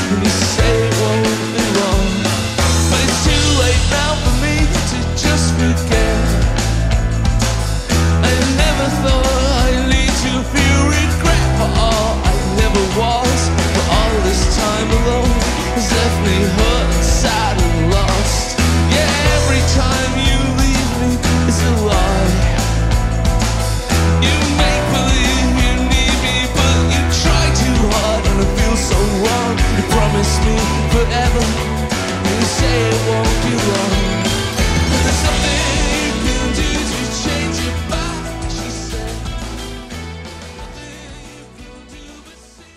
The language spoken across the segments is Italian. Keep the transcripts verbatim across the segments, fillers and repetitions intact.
and you say it won't be long. But it's too late now for me to just forget. I never thought I'd lead to feel regret for all I never was. For all this time alone has left me hurt and sad and lost. Yeah, every time you leave me it's a lie. You make believe you need me, but you try too hard and it feels so wrong. You promise me forever and you say it won't be long. But there's something you can do to change it back, she said. Nothing you can do but see.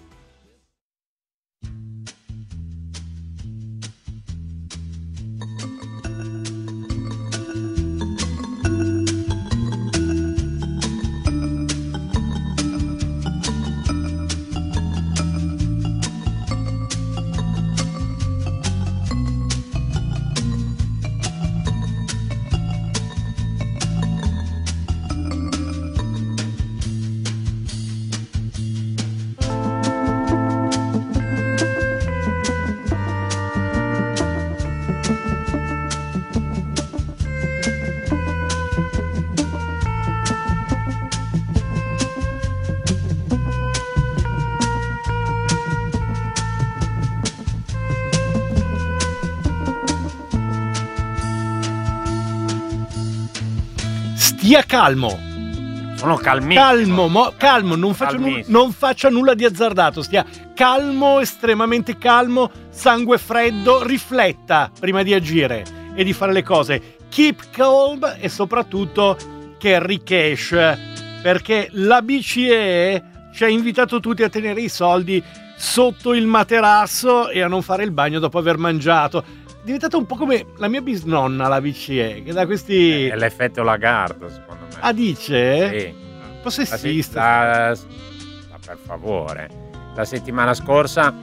Stia calmo. Sono calmissimo. Calmo, mo, calmo, non faccia, nu- non faccia nulla di azzardato, stia calmo, estremamente calmo, sangue freddo, rifletta prima di agire e di fare le cose. Keep calm e soprattutto carry cash, perché la B C E ci ha invitato tutti a tenere i soldi sotto il materasso e a non fare il bagno dopo aver mangiato. È diventata un po' come la mia bisnonna, la B C E, che da questi... È l'effetto Lagarde, secondo me. Ah, dice? Sì. Un po' sessista. La, la, ma per favore. La settimana scorsa,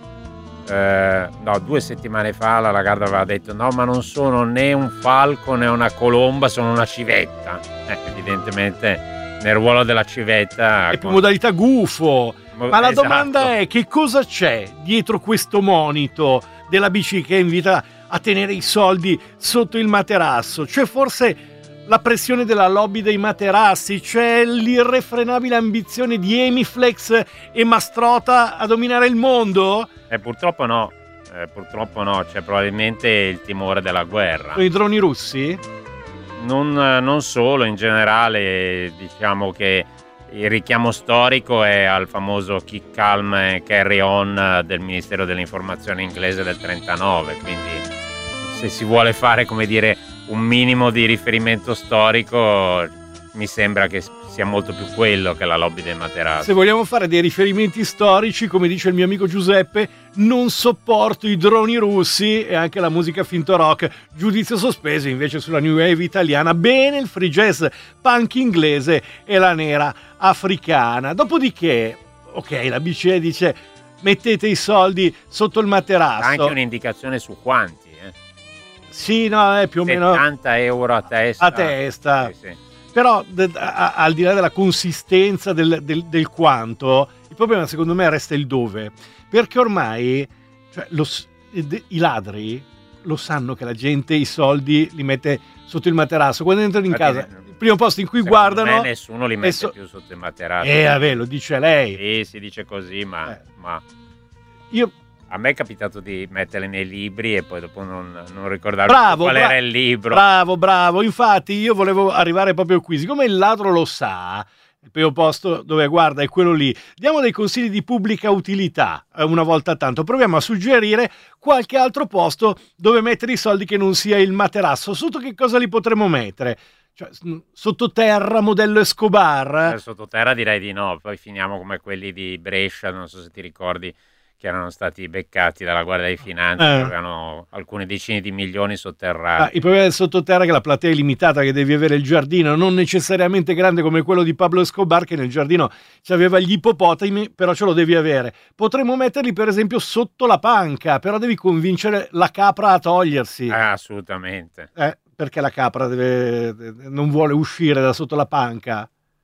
eh, no, due settimane fa, la Lagarde aveva detto no, ma non sono né un falco né una colomba, sono una civetta. Eh, evidentemente nel ruolo della civetta... È più modalità gufo. Ma la esatto. domanda è: che cosa c'è dietro questo monito della B C E che invita a tenere i soldi sotto il materasso? C'è forse la pressione della lobby dei materassi? C'è l'irrefrenabile ambizione di Emiflex e Mastrota a dominare il mondo? Eh, purtroppo no, eh, purtroppo no, c'è probabilmente il timore della guerra. Con i droni russi? Non, non solo, in generale diciamo che il richiamo storico è al famoso Keep Calm and Carry On del Ministero dell'Informazione inglese del trentanove, quindi se si vuole fare, come dire, un minimo di riferimento storico, mi sembra che sia molto più quello che la lobby dei materassi. Se vogliamo fare dei riferimenti storici, come dice il mio amico Giuseppe, non sopporto i droni russi e anche la musica finto rock. Giudizio sospeso invece sulla new wave italiana, bene il free jazz punk inglese e la nera africana. Dopodiché, ok, la B C E dice mettete i soldi sotto il materasso. Anche un'indicazione su quanti, eh? Sì, no, è più o meno settanta euro a testa. A testa. Sì, sì. Però d- a- al di là della consistenza del, del, del quanto, il problema secondo me resta il dove, perché ormai cioè, lo, i ladri lo sanno che la gente i soldi li mette sotto il materasso. Quando entrano in Infatti, casa, il primo posto in cui secondo guardano me nessuno li mette so- più sotto il materasso. Eh, vabbè, lo dice lei. Sì, si dice così, ma, Eh. ma Io a me è capitato di metterli nei libri e poi dopo non, non ricordarmi Bravo, qual bra- era il libro. Bravo, bravo. Infatti io volevo arrivare proprio qui. Siccome il ladro lo sa, il primo posto dove guarda è quello lì, diamo dei consigli di pubblica utilità eh, una volta tanto. Proviamo a suggerire qualche altro posto dove mettere i soldi che non sia il materasso. Sotto che cosa li potremmo mettere? Cioè, sottoterra, modello Escobar? Eh, Sottoterra direi di no, poi finiamo come quelli di Brescia, non so se ti ricordi, che erano stati beccati dalla Guardia di Finanza, Eh. che avevano alcune decine di milioni sotterrati. Ah, il problema del sottoterra è che la platea è limitata, che devi avere il giardino non necessariamente grande come quello di Pablo Escobar, che nel giardino c'aveva gli ippopotami, però ce lo devi avere. Potremmo metterli per esempio sotto la panca, però devi convincere la capra a togliersi, Eh, assolutamente. eh, perché la capra deve, non vuole uscire da sotto la panca.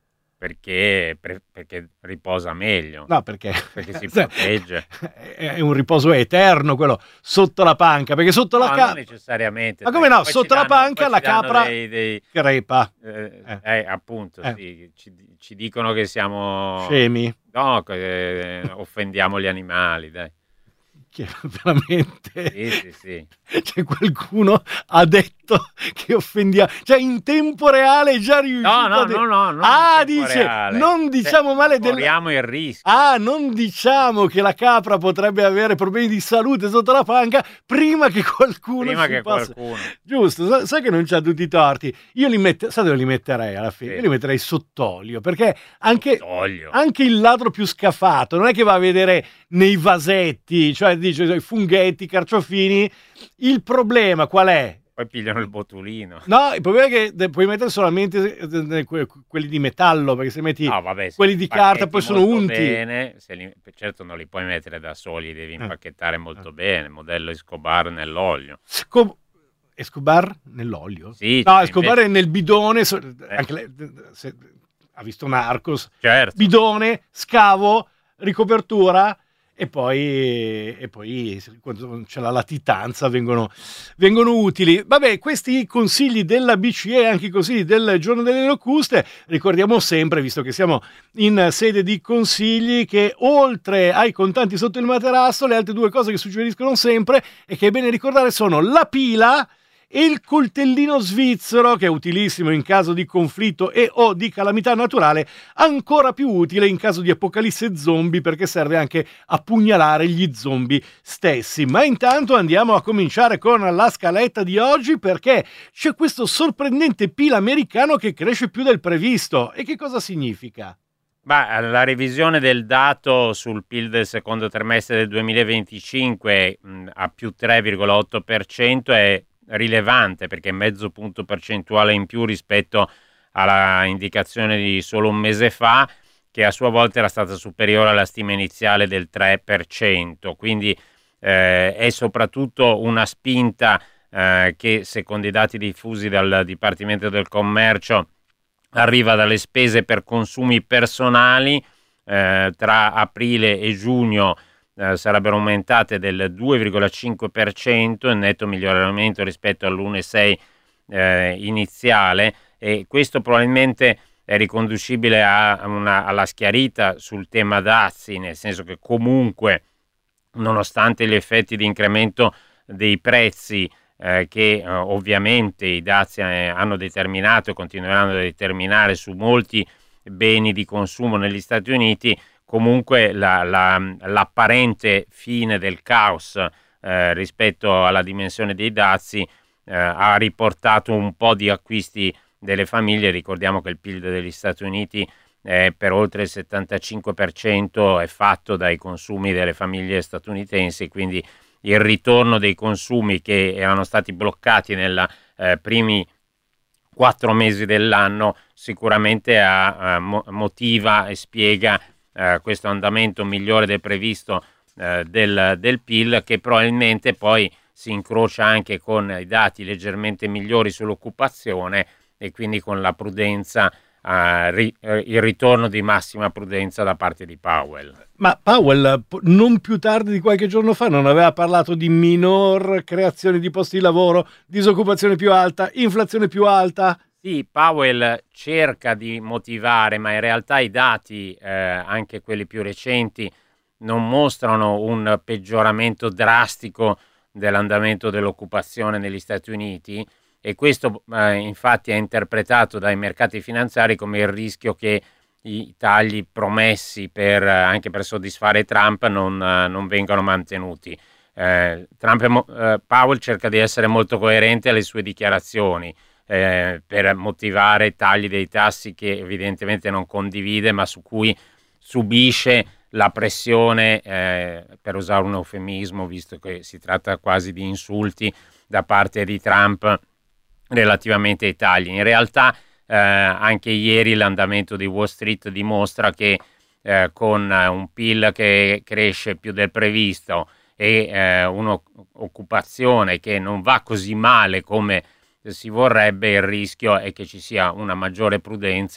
perché, perché riposa meglio. No, perché, perché si protegge. È un riposo eterno quello sotto la panca, perché sotto no, la capra... non necessariamente. Ma come no, sotto la danno, panca la capra dei, dei, crepa. Eh, eh. eh appunto, eh. Sì, ci, ci dicono che siamo... Scemi. No, che eh, offendiamo gli animali, dai. Che veramente sì, sì, sì. Cioè qualcuno ha detto che offendiamo, cioè in tempo reale è già riuscito no no a de- no no non ah dice reale. non diciamo cioè, male del corriamo il rischio ah non diciamo che la capra potrebbe avere problemi di salute sotto la panca prima che qualcuno prima che passa. qualcuno giusto, sai, sai che non c'ha tutti i torti, io li metto, sai dove li metterei alla fine? Sì. Io li metterei sott'olio, perché anche, anche il ladro più scafato non è che va a vedere nei vasetti, cioè dice i funghetti, carciofini. Il problema qual è? Poi pigliano il botulino. No, il problema è che puoi mettere solamente quelli di metallo, perché se metti no, vabbè, se quelli di carta poi sono unti. Bene, se li, certo non li puoi mettere da soli, devi impacchettare eh. molto eh. bene, modello Escobar nell'olio. Sco- Escobar nell'olio? Sì. No, Escobar invece... è nel bidone, eh. anche lei, se, ha visto Narcos. Certo. Bidone, scavo, ricopertura... E poi, e poi quando c'è la latitanza vengono, vengono utili. Vabbè, questi consigli della B C E, anche i consigli del Giorno delle Locuste, ricordiamo sempre, visto che siamo in sede di consigli, che oltre ai contanti sotto il materasso, le altre due cose che suggeriscono sempre e che è bene ricordare sono la pila e il coltellino svizzero, che è utilissimo in caso di conflitto e o di calamità naturale, ancora più utile in caso di apocalisse zombie, perché serve anche a pugnalare gli zombie stessi. Ma intanto andiamo a cominciare con la scaletta di oggi, perché c'è questo sorprendente P I L americano che cresce più del previsto. E che cosa significa? Bah, la revisione del dato sul P I L del secondo trimestre del duemilaventicinque mh, a più tre virgola otto per cento è rilevante, perché è mezzo punto percentuale in più rispetto alla indicazione di solo un mese fa, che a sua volta era stata superiore alla stima iniziale del tre per cento. Quindi eh, è soprattutto una spinta eh, che, secondo i dati diffusi dal Dipartimento del Commercio, arriva dalle spese per consumi personali. Eh, tra aprile e giugno Eh, sarebbero aumentate del due virgola cinque per cento, in netto miglioramento rispetto all'uno virgola sei per cento eh, iniziale, e questo probabilmente è riconducibile a una, alla schiarita sul tema dazi, nel senso che comunque, nonostante gli effetti di incremento dei prezzi eh, che eh, ovviamente i dazi eh, hanno determinato e continueranno a determinare su molti beni di consumo negli Stati Uniti, comunque la, la, l'apparente fine del caos eh, rispetto alla dimensione dei dazi eh, ha riportato un po' di acquisti delle famiglie. Ricordiamo che il P I L degli Stati Uniti eh, per oltre il settantacinque per cento è fatto dai consumi delle famiglie statunitensi, quindi il ritorno dei consumi che erano stati bloccati nei eh, primi quattro mesi dell'anno sicuramente ha, eh, motiva e spiega Uh, questo andamento migliore del previsto uh, del, del P I L, che probabilmente poi si incrocia anche con i dati leggermente migliori sull'occupazione e quindi con la prudenza, uh, ri, uh, il ritorno di massima prudenza da parte di Powell. Ma Powell non più tardi di qualche giorno fa non aveva parlato di minor creazione di posti di lavoro, disoccupazione più alta, inflazione più alta? Sì, Powell cerca di motivare, ma in realtà i dati, eh, anche quelli più recenti, non mostrano un peggioramento drastico dell'andamento dell'occupazione negli Stati Uniti, e questo eh, infatti è interpretato dai mercati finanziari come il rischio che i tagli promessi per, anche per soddisfare Trump non, non vengano mantenuti. Eh, Trump, eh, Powell cerca di essere molto coerente alle sue dichiarazioni, Eh, per motivare tagli dei tassi che evidentemente non condivide, ma su cui subisce la pressione, eh, per usare un eufemismo, visto che si tratta quasi di insulti da parte di Trump relativamente ai tagli. In realtà eh, anche ieri l'andamento di Wall Street dimostra che eh, con un P I L che cresce più del previsto e eh, un'occupazione che non va così male come si vorrebbe, il rischio è che ci sia una maggiore prudenza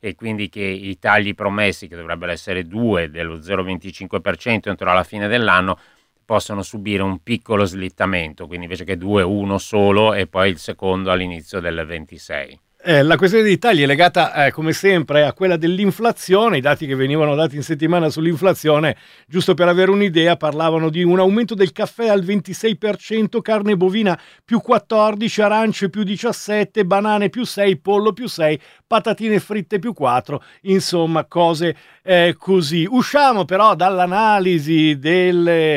e quindi che i tagli promessi, che dovrebbero essere due dello zero virgola venticinque per cento entro la fine dell'anno, possono subire un piccolo slittamento, quindi invece che due, uno solo e poi il secondo all'inizio del ventisei. Eh, la questione dei tagli è legata, eh, come sempre, a quella dell'inflazione. I dati che venivano dati in settimana sull'inflazione, giusto per avere un'idea, parlavano di un aumento del caffè al ventisei per cento, carne bovina più quattordici, arance più diciassette, banane più sei, pollo più sei, patatine fritte più quattro, insomma cose eh, così. Usciamo però dall'analisi delle,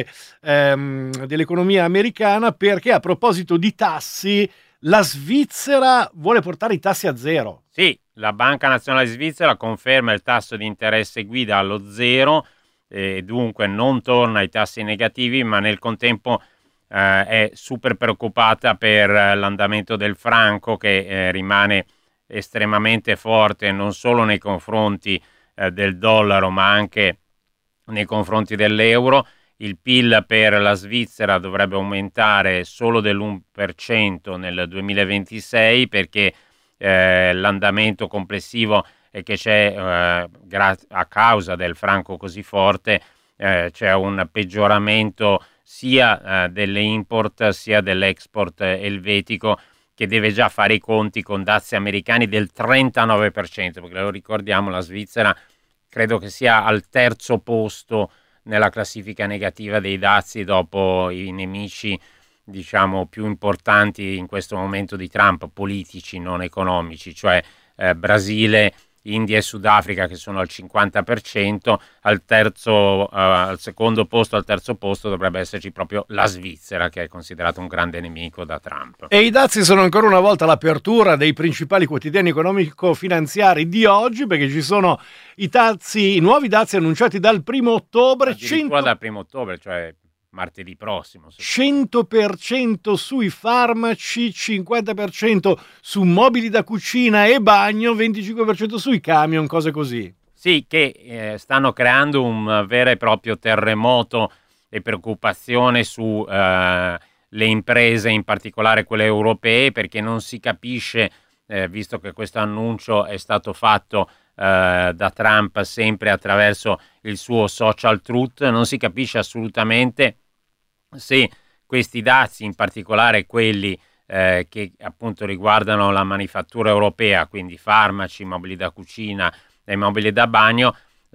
ehm, dell'economia americana, perché a proposito di tassi, la Svizzera vuole portare i tassi a zero. Sì, la Banca Nazionale Svizzera conferma il tasso di interesse guida allo zero e dunque non torna ai tassi negativi, ma nel contempo eh, è super preoccupata per l'andamento del franco, che eh, rimane estremamente forte non solo nei confronti eh, del dollaro ma anche nei confronti dell'euro. Il P I L per la Svizzera dovrebbe aumentare solo dell'uno per cento nel duemilaventisei, perché eh, l'andamento complessivo è che c'è, eh, gra- a causa del franco così forte, eh, c'è un peggioramento sia eh, delle import sia dell'export elvetico, che deve già fare i conti con dazi americani del trentanove per cento, perché lo ricordiamo, la Svizzera credo che sia al terzo posto nella classifica negativa dei dazi dopo i nemici, diciamo, più importanti in questo momento di Trump, politici, non economici, cioè eh, Brasile, India e Sudafrica, che sono al cinquanta per cento. Al terzo, uh, al secondo posto, al terzo posto dovrebbe esserci proprio la Svizzera, che è considerato un grande nemico da Trump. E i dazi sono ancora una volta l'apertura dei principali quotidiani economico-finanziari di oggi, perché ci sono i dazi, i nuovi dazi annunciati dal primo ottobre. Addirittura cento... dal primo ottobre, cioè martedì prossimo. cento per cento sui farmaci, cinquanta per cento su mobili da cucina e bagno, venticinque per cento sui camion, cose così. Sì, che eh, stanno creando un vero e proprio terremoto e preoccupazione su eh, le imprese, in particolare quelle europee, perché non si capisce, eh, visto che questo annuncio è stato fatto eh, da Trump sempre attraverso il suo social truth, non si capisce assolutamente se questi dazi, in particolare quelli eh, che appunto riguardano la manifattura europea, quindi farmaci, mobili da cucina e mobili da bagno,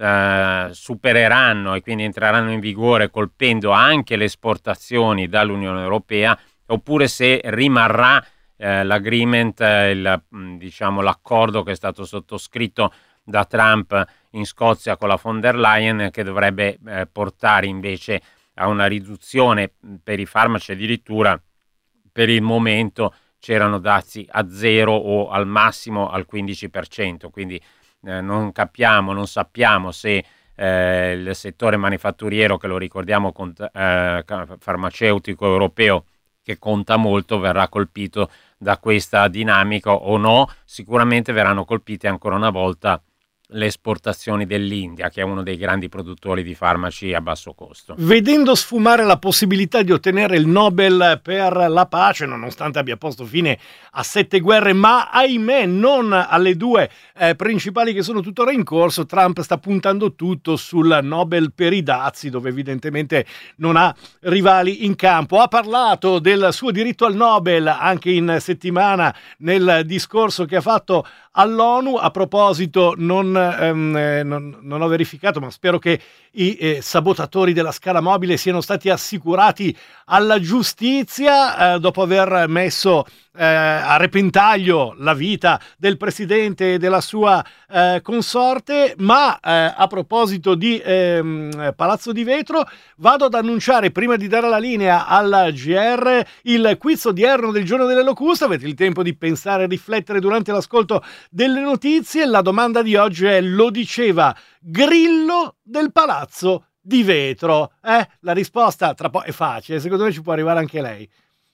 eh, supereranno e quindi entreranno in vigore colpendo anche le esportazioni dall'Unione Europea, oppure se rimarrà eh, l'agreement, il, diciamo l'accordo che è stato sottoscritto da Trump in Scozia con la von der Leyen, che dovrebbe eh, portare invece a una riduzione per i farmaci. Addirittura per il momento c'erano dazi a zero o al massimo al quindici per cento, quindi eh, non capiamo, non sappiamo se eh, il settore manifatturiero, che lo ricordiamo cont- eh, farmaceutico europeo, che conta molto, verrà colpito da questa dinamica o no. Sicuramente verranno colpite ancora una volta le esportazioni dell'India, che è uno dei grandi produttori di farmaci a basso costo. Vedendo sfumare la possibilità di ottenere il Nobel per la pace, nonostante abbia posto fine a sette guerre, ma ahimè non alle due eh, principali che sono tuttora in corso, Trump sta puntando tutto sul Nobel per i dazi, dove evidentemente non ha rivali in campo. Ha parlato del suo diritto al Nobel anche in settimana nel discorso che ha fatto all'ONU. A proposito, non, ehm, non, non ho verificato, ma spero che i eh, sabotatori della scala mobile siano stati assicurati alla giustizia eh, dopo aver messo eh, a repentaglio la vita del presidente e della sua eh, consorte. Ma eh, a proposito di ehm, Palazzo di Vetro, vado ad annunciare, prima di dare la linea al G R, il quiz odierno del giorno delle locuste. Avete il tempo di pensare e riflettere durante l'ascolto delle notizie. La domanda di oggi è: lo diceva Grillo del Palazzo di Vetro? Eh? La risposta tra po' è facile, secondo me ci può arrivare anche lei.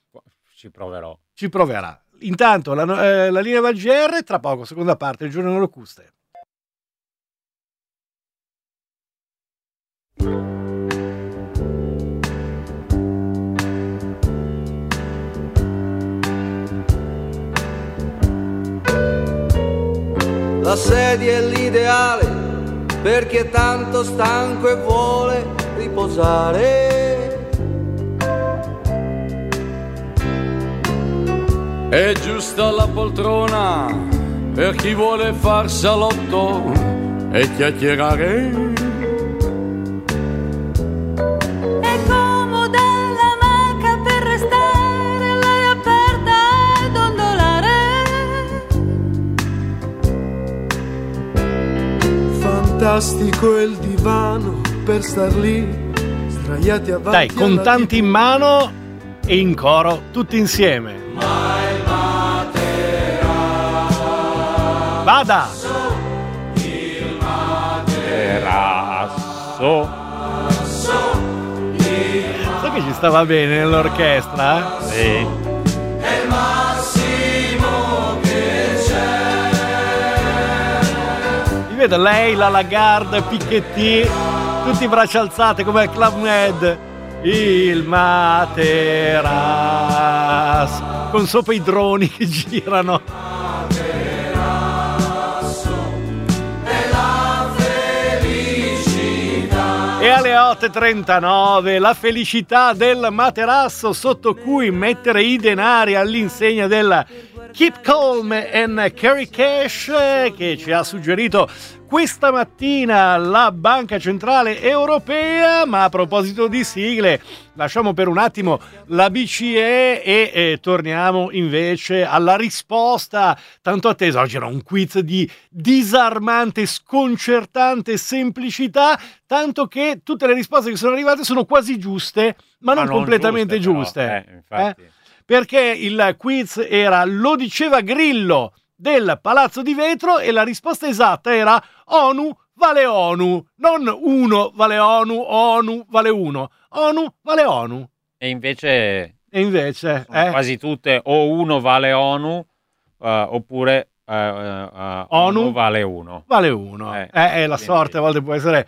Ci proverò. Ci proverà. Intanto la, eh, la linea va al G R, tra poco, seconda parte, il giorno delle locuste. la sedia è l'ideale per chi è tanto stanco e vuole riposare. È giusta la poltrona per chi vuole far salotto e chiacchierare. Fantastico è il divano per star lì sdraiati avanti. Dai, con tanti in mano e in coro tutti insieme. Ma il materasso, vada! Il materasso, sai che ci stava bene nell'orchestra? Sì. è il massimo che c'è. Vedo lei, la Lagarde, Piketty, tutti braccia alzate come al Club Med. Il materasso, con sopra i droni che girano. È la felicità. E alle otto e trentanove la felicità del materasso sotto cui mettere i denari all'insegna del Keep Calm and Carry Cash, che ci ha suggerito questa mattina la Banca Centrale Europea. Ma a proposito di sigle, lasciamo per un attimo la B C E e eh, torniamo invece alla risposta tanto attesa. Oggi era un quiz di disarmante, sconcertante semplicità, tanto che tutte le risposte che sono arrivate sono quasi giuste, ma, ma non, non completamente giuste, giuste. Però, eh, infatti. Eh? Perché il quiz era lo diceva Grillo del Palazzo di Vetro e la risposta esatta era ONU vale ONU, non uno vale ONU, ONU vale uno, ONU vale ONU. E invece, e invece eh? quasi tutte o uno vale ONU uh, oppure uh, uh, ONU uno vale uno. Vale uno. Eh, eh, la quindi... sorte a volte può essere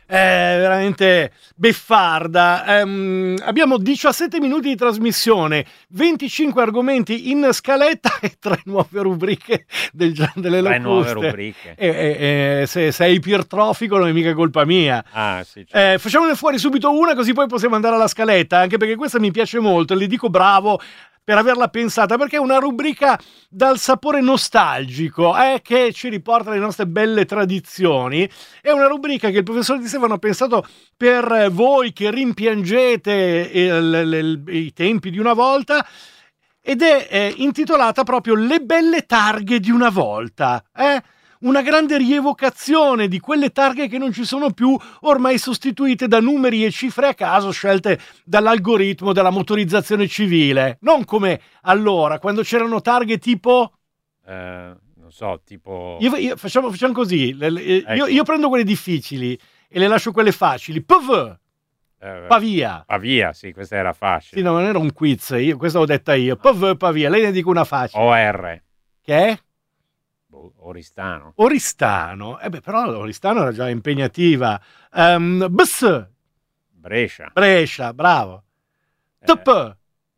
è veramente beffarda. Um, abbiamo diciassette minuti di trasmissione, venticinque argomenti in scaletta e tre nuove rubriche del delle locuste. Tre nuove rubriche. E, e, e, se sei ipertrofico non è mica colpa mia. Ah, sì, certo. eh, facciamone fuori subito una, così poi possiamo andare alla scaletta, anche perché questa mi piace molto, le dico bravo per averla pensata, perché è una rubrica dal sapore nostalgico, eh, che ci riporta alle nostre belle tradizioni. È una rubrica che il professor Di Stefano ha pensato per voi che rimpiangete il, il, i tempi di una volta, ed è eh, intitolata proprio Le belle targhe di una volta, eh? Una grande rievocazione di quelle targhe che non ci sono più, ormai sostituite da numeri e cifre a caso scelte dall'algoritmo della motorizzazione civile. Non come allora, quando c'erano targhe tipo... Eh, non so, tipo... Io, io, facciamo, facciamo così, le, le, ecco. io, io prendo quelle difficili e le lascio quelle facili. P V, eh, Pavia. Pavia, sì, questa era facile. Sì, no, non era un quiz, io, questa l'ho detta io. P V, Pavia, lei ne dico una facile. O R. Che è? Oristano. Oristano, eh beh, però Oristano era già impegnativa. Um, Bs. Brescia. Brescia, bravo. T P.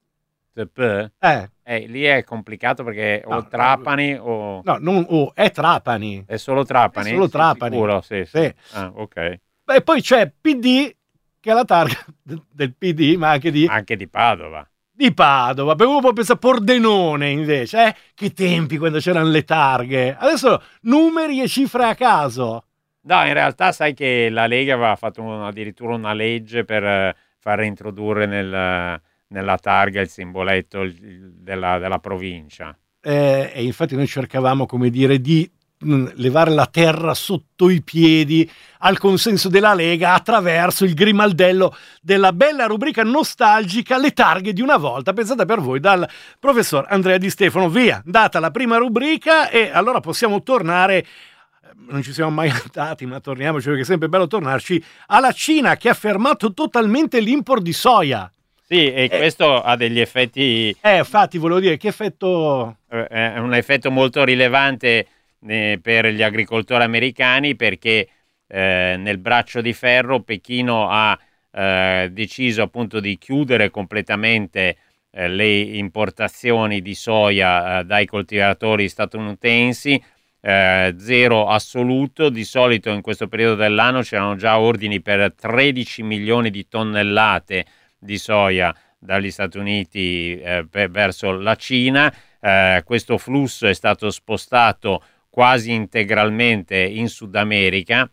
T P? Eh. eh. Lì è complicato perché no, o Trapani o... No, non o, è Trapani. È solo Trapani? È solo Trapani. Sicuro, sì, sì. sì. Ah, ok. E poi c'è P D, che è la targa del P D, ma anche di... Anche di Padova. Di Padova, per uno può pensare Pordenone invece, eh? Che tempi quando c'erano le targhe. Adesso numeri e cifre a caso. No, in realtà sai che la Lega aveva fatto un, addirittura una legge per uh, far reintrodurre nel, nella targa il simboletto il, della, della provincia. Eh, e infatti noi cercavamo, come dire, di levare la terra sotto i piedi al consenso della Lega attraverso il grimaldello della bella rubrica nostalgica Le targhe di una volta, pensata per voi dal professor Andrea Di Stefano. Via, data la prima rubrica, e allora possiamo tornare, non ci siamo mai andati ma torniamoci perché è sempre bello tornarci, alla Cina, che ha fermato totalmente l'import di soia. Sì, e eh, questo ha degli effetti... Eh, infatti volevo dire, che effetto... È un effetto molto rilevante per gli agricoltori americani, perché eh, nel braccio di ferro Pechino ha eh, deciso appunto di chiudere completamente eh, le importazioni di soia eh, dai coltivatori statunitensi, eh, zero assoluto. Di solito in questo periodo dell'anno c'erano già ordini per tredici milioni di tonnellate di soia dagli Stati Uniti eh, per, verso la Cina. Eh, questo flusso è stato spostato quasi integralmente in Sud America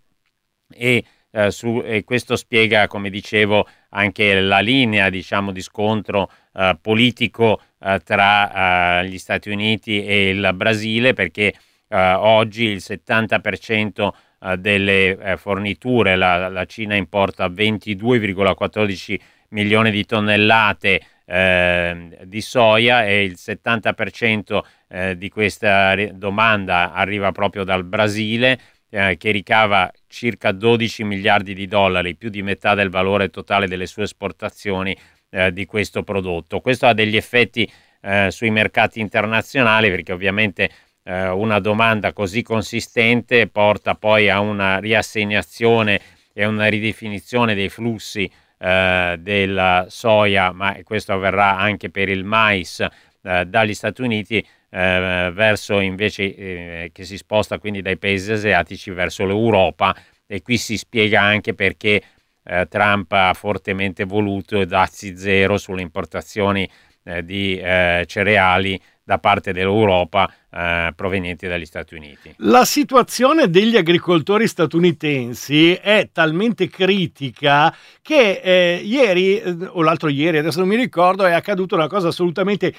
e, eh, su, e questo spiega, come dicevo, anche la linea, diciamo, di scontro eh, politico eh, tra eh, gli Stati Uniti e il Brasile, perché eh, oggi il settanta per cento eh, delle eh, forniture, la, la Cina importa ventidue virgola quattordici milioni di tonnellate eh, di soia e il settanta per cento eh, di questa domanda arriva proprio dal Brasile, eh, che ricava circa dodici miliardi di dollari, più di metà del valore totale delle sue esportazioni eh, di questo prodotto. Questo ha degli effetti eh, sui mercati internazionali, perché ovviamente eh, una domanda così consistente porta poi a una riassegnazione e una ridefinizione dei flussi Eh, della soia, ma questo avverrà anche per il mais eh, dagli Stati Uniti eh, verso invece eh, che si sposta quindi dai paesi asiatici verso l'Europa, e qui si spiega anche perché eh, Trump ha fortemente voluto dazi zero sulle importazioni eh, di eh, cereali da parte dell'Europa eh, provenienti dagli Stati Uniti. La situazione degli agricoltori statunitensi è talmente critica che eh, ieri eh, o l'altro ieri, adesso non mi ricordo, è accaduta una cosa assolutamente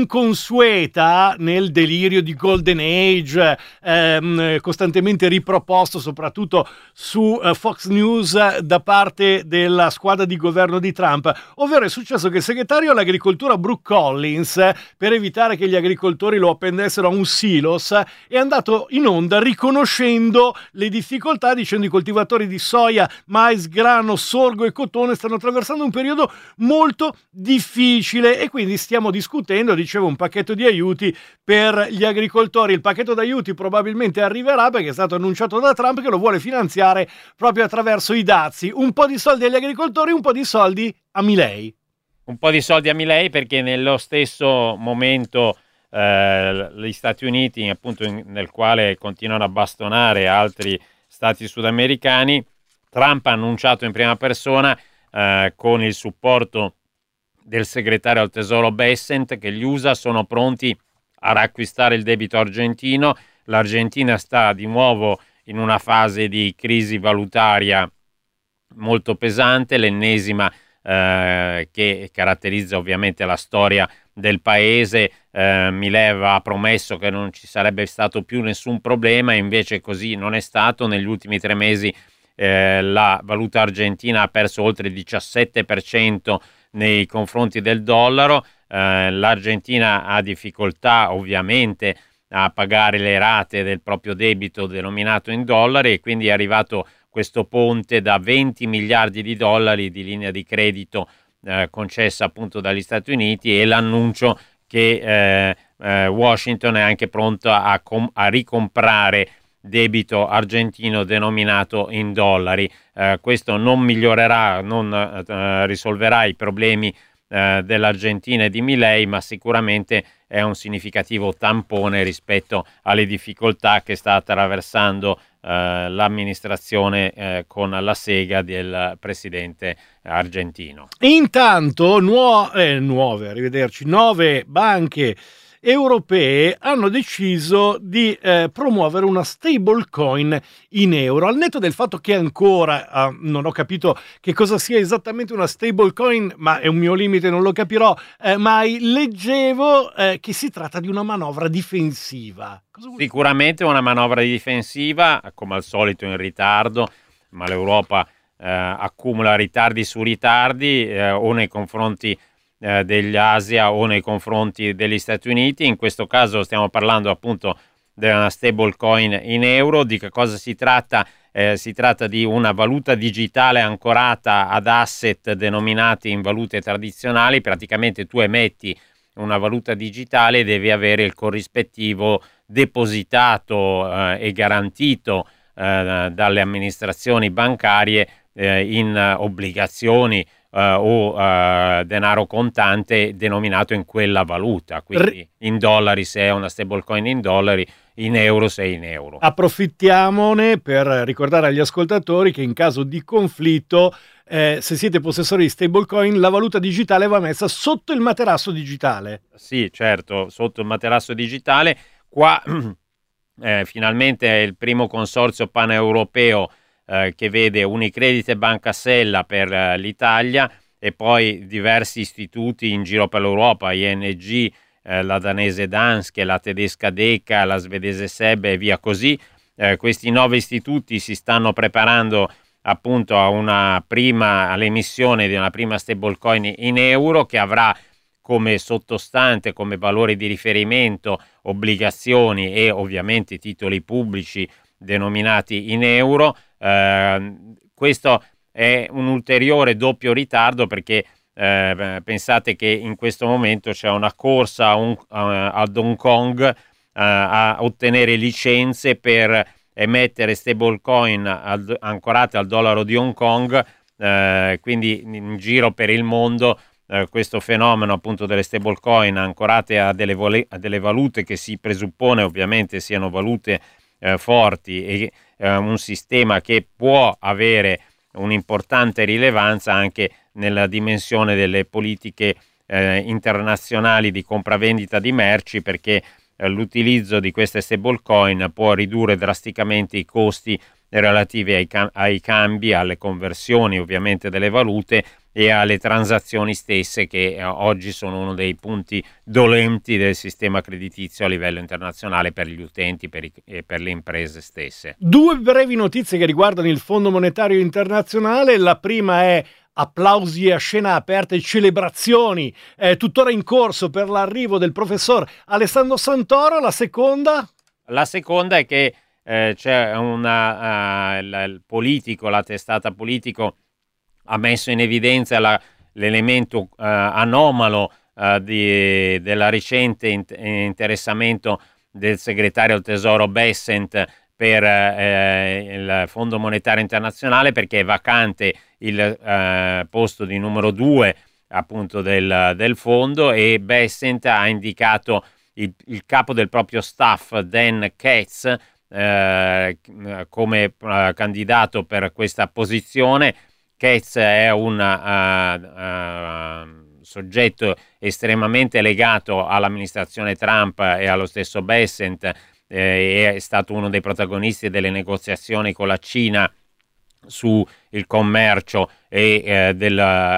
inconsueta nel delirio di Golden Age, ehm, costantemente riproposto soprattutto su eh, Fox News da parte della squadra di governo di Trump, ovvero è successo che il segretario all'agricoltura Brooke Collins, per evitare che gli agricoltori lo appendessero a un silos, è andato in onda riconoscendo le difficoltà, dicendo i coltivatori di soia, mais, grano, sorgo e cotone stanno attraversando un periodo molto difficile e quindi stiamo discutendo, dicevo, un pacchetto di aiuti per gli agricoltori. Il pacchetto di aiuti probabilmente arriverà perché è stato annunciato da Trump che lo vuole finanziare proprio attraverso i dazi. Un po' di soldi agli agricoltori, un po' di soldi a Milei. Un po' di soldi a Milei, perché nello stesso momento eh, gli Stati Uniti, appunto in, nel quale continuano a bastonare altri stati sudamericani, Trump ha annunciato in prima persona eh, con il supporto del segretario al tesoro Bessent che gli U S A sono pronti a riacquistare il debito argentino. L'Argentina sta di nuovo in una fase di crisi valutaria molto pesante, l'ennesima Eh, che caratterizza ovviamente la storia del paese. eh, Milei aveva promesso che non ci sarebbe stato più nessun problema, invece così non è stato. Negli ultimi tre mesi eh, la valuta argentina ha perso oltre il diciassette per cento nei confronti del dollaro. eh, L'Argentina ha difficoltà ovviamente a pagare le rate del proprio debito denominato in dollari e quindi è arrivato questo ponte da venti miliardi di dollari di linea di credito eh, concessa appunto dagli Stati Uniti e l'annuncio che eh, eh, Washington è anche pronta a, com- a ricomprare debito argentino denominato in dollari. Eh, questo non migliorerà, non eh, risolverà i problemi eh, dell'Argentina e di Milei, ma sicuramente è un significativo tampone rispetto alle difficoltà che sta attraversando Uh, l'amministrazione uh, con la sega del presidente argentino. Intanto nuo- eh, nuove, arrivederci, nove banche europee hanno deciso di eh, promuovere una stablecoin in euro, al netto del fatto che ancora eh, non ho capito che cosa sia esattamente una stablecoin, ma è un mio limite, non lo capirò eh, mai. Leggevo eh, che si tratta di una manovra difensiva. Sicuramente una manovra difensiva, come al solito in ritardo, ma l'Europa eh, accumula ritardi su ritardi eh, o nei confronti eh, degli Asia o nei confronti degli Stati Uniti. In questo caso stiamo parlando appunto di una stablecoin in euro. Di che cosa si tratta? Eh, si tratta di una valuta digitale ancorata ad asset denominati in valute tradizionali. Praticamente tu emetti una valuta digitale e devi avere il corrispettivo depositato eh, e garantito eh, dalle amministrazioni bancarie eh, in uh, obbligazioni uh, o uh, denaro contante denominato in quella valuta, quindi in dollari se è una stablecoin in dollari, in euro se in euro. Approfittiamone per ricordare agli ascoltatori che in caso di conflitto, eh, se siete possessori di stablecoin, la valuta digitale va messa sotto il materasso digitale. Sì, certo, sotto il materasso digitale. Qua eh, finalmente è il primo consorzio paneuropeo eh, che vede Unicredit e Banca Sella per eh, l'Italia, e poi diversi istituti in giro per l'Europa, I N G, eh, la danese Danske, la tedesca Deka, la svedese S E B e via così. Eh, questi nove istituti si stanno preparando appunto a una prima, all'emissione di una prima stablecoin in euro, che avrà come sottostante, come valori di riferimento, obbligazioni e ovviamente titoli pubblici denominati in euro. Eh, questo è un ulteriore doppio ritardo, perché eh, pensate che in questo momento c'è una corsa a un, a, ad Hong Kong eh, a ottenere licenze per emettere stablecoin al, ancorate al dollaro di Hong Kong, eh, quindi in giro per il mondo eh, questo fenomeno appunto delle stablecoin ancorate a delle, vole, a delle valute che si presuppone ovviamente siano valute eh, forti e eh, un sistema che può avere un'importante rilevanza anche nella dimensione delle politiche eh, internazionali di compravendita di merci, perché l'utilizzo di queste stablecoin può ridurre drasticamente i costi relativi ai, cam- ai cambi, alle conversioni ovviamente delle valute e alle transazioni stesse, che eh, oggi sono uno dei punti dolenti del sistema creditizio a livello internazionale per gli utenti per i- e per le imprese stesse. Due brevi notizie che riguardano il Fondo Monetario Internazionale. La prima è applausi a scena aperta e celebrazioni eh, tuttora in corso per l'arrivo del professor Alessandro Santoro. La seconda? La seconda è che eh, c'è una, uh, il, il politico, la testata Politico ha messo in evidenza la, l'elemento uh, anomalo uh, di, della recente int- interessamento del segretario al Tesoro Bessent per eh, il Fondo Monetario Internazionale, perché è vacante il eh, posto di numero due appunto del, del fondo, e Bessent ha indicato il, il capo del proprio staff, Dan Katz, eh, come eh, candidato per questa posizione. Katz è un uh, uh, soggetto estremamente legato all'amministrazione Trump e allo stesso Bessent, eh, è stato uno dei protagonisti delle negoziazioni con la Cina su il commercio e, eh, del,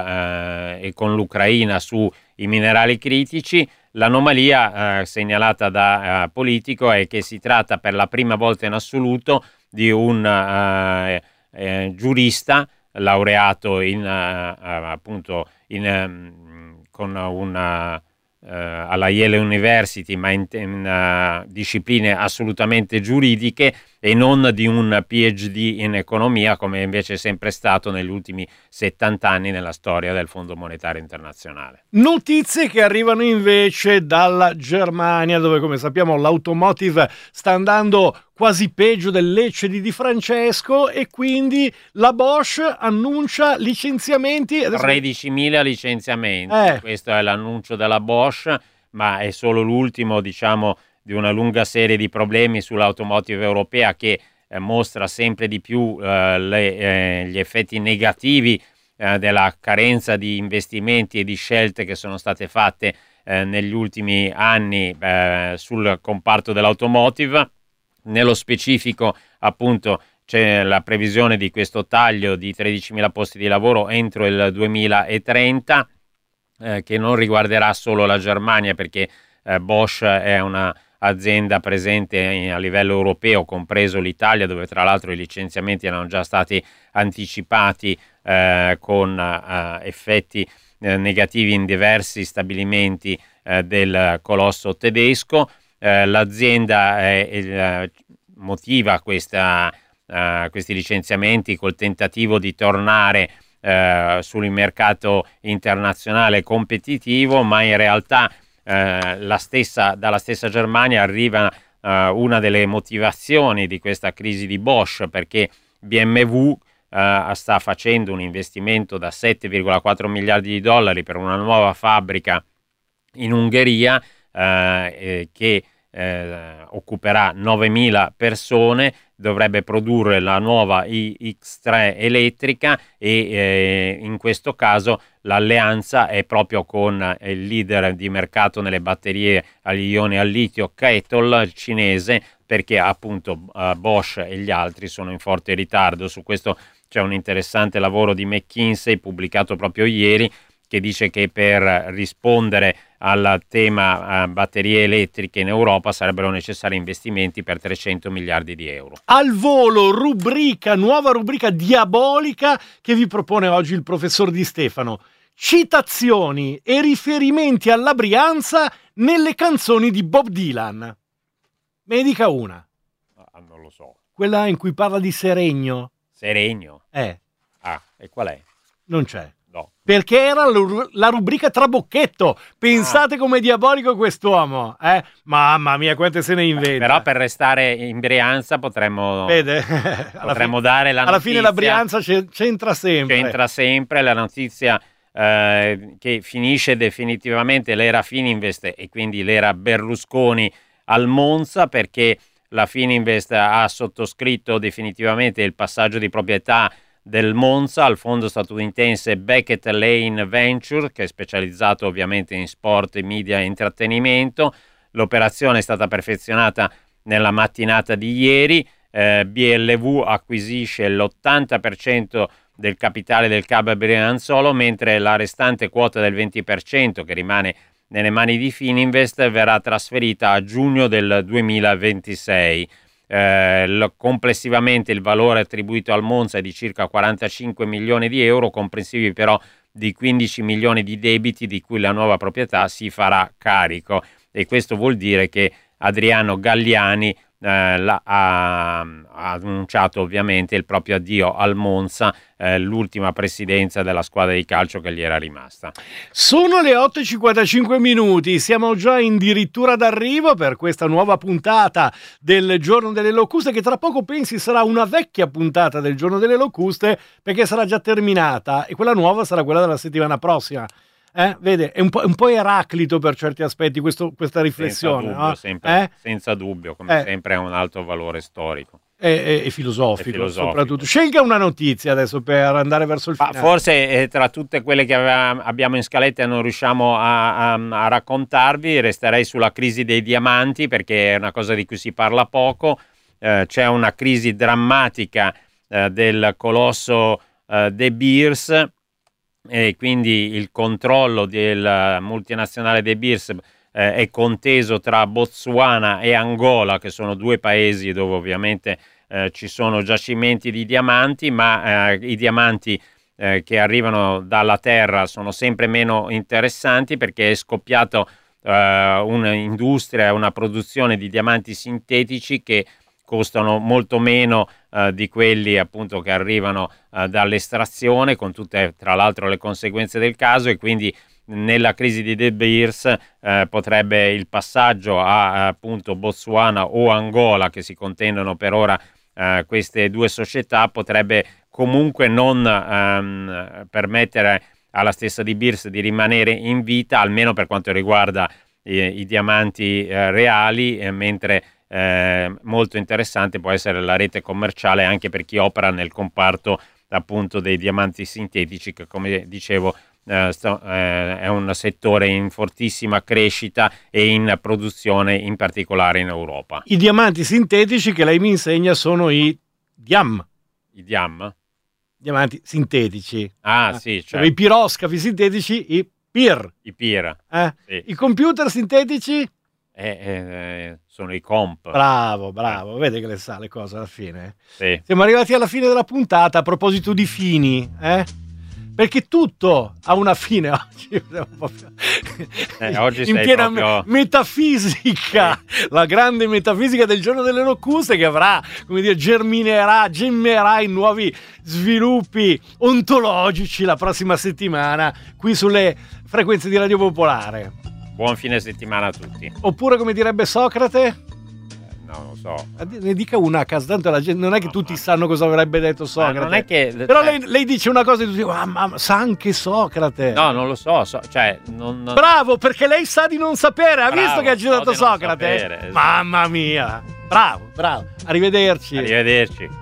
eh, e con l'Ucraina sui minerali critici. L'anomalia eh, segnalata da eh, Politico è che si tratta per la prima volta in assoluto di un eh, eh, giurista laureato in, uh, uh, appunto in, um, con una, uh, alla Yale University, ma in, in uh, discipline assolutamente giuridiche, e non di un P H D in economia, come invece è sempre stato negli ultimi settanta anni nella storia del Fondo Monetario Internazionale. Notizie che arrivano invece dalla Germania, dove, come sappiamo, l'automotive sta andando quasi peggio del Lecce di Di Francesco, e quindi la Bosch annuncia licenziamenti. Adesso... tredicimila licenziamenti, eh. Questo è l'annuncio della Bosch, ma è solo l'ultimo, diciamo, di una lunga serie di problemi sull'automotive europea, che eh, mostra sempre di più eh, le, eh, gli effetti negativi eh, della carenza di investimenti e di scelte che sono state fatte eh, negli ultimi anni eh, sul comparto dell'automotive. Nello specifico, appunto, c'è la previsione di questo taglio di tredicimila posti di lavoro entro il duemilatrenta, eh, che non riguarderà solo la Germania, perché eh, Bosch è una azienda presente in, a livello europeo, compreso l'Italia, dove tra l'altro i licenziamenti erano già stati anticipati eh, con eh, effetti eh, negativi in diversi stabilimenti eh, del colosso tedesco. Eh, l'azienda eh, eh, motiva questa, eh, questi licenziamenti col tentativo di tornare eh, sul mercato internazionale competitivo, ma in realtà eh, la stessa, dalla stessa Germania arriva eh, una delle motivazioni di questa crisi di Bosch, perché B M W eh, sta facendo un investimento da sette virgola quattro miliardi di dollari per una nuova fabbrica in Ungheria, eh, eh, che eh, occuperà novemila persone, dovrebbe produrre la nuova i X tre elettrica e eh, in questo caso l'alleanza è proprio con il leader di mercato nelle batterie agli ioni al litio CATL cinese, perché appunto uh, Bosch e gli altri sono in forte ritardo. Su questo c'è un interessante lavoro di McKinsey pubblicato proprio ieri, che dice che per rispondere al tema uh, batterie elettriche in Europa sarebbero necessari investimenti per trecento miliardi di euro. Al volo, rubrica, nuova rubrica diabolica che vi propone oggi il professor Di Stefano. Citazioni e riferimenti alla Brianza nelle canzoni di Bob Dylan. Me ne dica una. Ah, non lo so. Quella in cui parla di Seregno. Seregno? Eh. Ah, e qual è? Non c'è. No. Perché era la rubrica Trabocchetto. Pensate ah. com'è diabolico quest'uomo. Eh? Mamma mia, quante se ne inventa. Però per restare in Brianza potremmo, Vede? potremmo fine, dare la notizia. Alla fine la Brianza c'entra sempre. C'entra sempre la notizia eh, che finisce definitivamente l'era Fininvest e quindi l'era Berlusconi al Monza, perché la Fininvest ha sottoscritto definitivamente il passaggio di proprietà del Monza al fondo statunitense Beckett Lane Venture, che è specializzato ovviamente in sport, media e intrattenimento. L'operazione è stata perfezionata nella mattinata di ieri. eh, B L V acquisisce l'ottanta per cento del capitale del Club Brianzolo, mentre la restante quota del venti per cento che rimane nelle mani di Fininvest verrà trasferita a giugno del duemilaventisei. Eh, lo, complessivamente il valore attribuito al Monza è di circa quarantacinque milioni di euro, comprensivi però di quindici milioni di debiti di cui la nuova proprietà si farà carico, e questo vuol dire che Adriano Galliani eh, la, ha, ha annunciato ovviamente il proprio addio al Monza, eh, l'ultima presidenza della squadra di calcio che gli era rimasta. Sono le otto e cinquantacinque minuti, siamo già addirittura d'arrivo per questa nuova puntata del Giorno delle Locuste, che tra poco pensi sarà una vecchia puntata del Giorno delle Locuste, perché sarà già terminata e quella nuova sarà quella della settimana prossima. Eh? Vede, è un po', un po' Eraclito per certi aspetti questo, questa riflessione. Senza dubbio, no? sempre, eh? senza dubbio, come eh. sempre ha un alto valore storico. E, e, e, filosofico, e filosofico soprattutto. Scelga una notizia adesso per andare verso il finale. Ma forse eh, tra tutte quelle che aveva, abbiamo in scaletta e non riusciamo a, a, a raccontarvi, resterei sulla crisi dei diamanti, perché è una cosa di cui si parla poco. Eh, c'è una crisi drammatica eh, del colosso eh, De Beers, e quindi il controllo del multinazionale De Beers eh, è conteso tra Botswana e Angola, che sono due paesi dove ovviamente eh, ci sono giacimenti di diamanti, ma eh, i diamanti eh, che arrivano dalla terra sono sempre meno interessanti, perché è scoppiato eh, un'industria, una produzione di diamanti sintetici che costano molto meno eh, di quelli appunto che arrivano eh, dall'estrazione, con tutte tra l'altro le conseguenze del caso, e quindi nella crisi di De Beers eh, potrebbe il passaggio a appunto Botswana o Angola, che si contendono per ora eh, queste due società, potrebbe comunque non ehm, permettere alla stessa De Beers di rimanere in vita, almeno per quanto riguarda eh, i diamanti eh, reali, eh, mentre Eh, molto interessante può essere la rete commerciale anche per chi opera nel comparto appunto dei diamanti sintetici, che come dicevo eh, sto, eh, è un settore in fortissima crescita e in produzione, in particolare in Europa. I diamanti sintetici che lei mi insegna sono i diam. I diam? Diamanti sintetici. Ah, eh, sì, certo. I piroscafi sintetici, i pir. I pir. Eh? Sì. I computer sintetici? Eh, eh, sono i comp. Bravo, bravo, vede che le sa le cose alla fine. Sì. Siamo arrivati alla fine della puntata. A proposito di fini, eh? Perché tutto ha una fine oggi. Eh, oggi in sei piena proprio... metafisica, sì. La grande metafisica del Giorno delle Locuste, che avrà, come dire, germinerà, gemmerà in nuovi sviluppi ontologici la prossima settimana qui sulle frequenze di Radio Popolare. Buon fine settimana a tutti. Oppure, come direbbe Socrate, no, non so. Ne dica una a caso, tanto la gente, non è che tutti sanno cosa avrebbe detto Socrate. Ma non è che, però cioè... lei, lei dice una cosa e tutti dicono, ah, ma sa anche Socrate. No, non lo so, so cioè, non... Bravo, perché lei sa di non sapere, ha Bravo, visto che ha citato so Socrate? sapere, esatto. Mamma mia, bravo, bravo. Arrivederci. Arrivederci.